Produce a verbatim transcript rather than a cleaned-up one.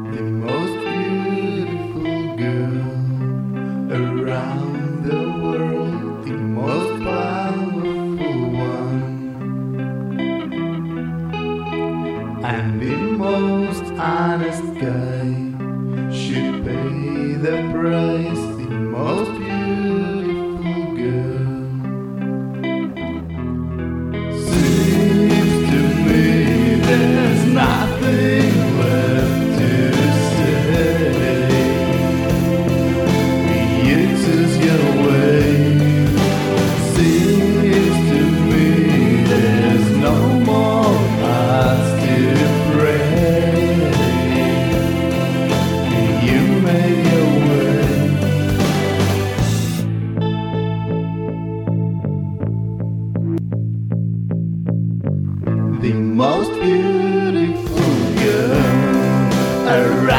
The most beautiful girl around the world, the most powerful one, and the most honest guy should pay the price. The most beautiful girl. Seems to me there's nothing left to say. You choose your way. Seems to me there's no more hearts to pray. You made your way. The most beautiful girl around.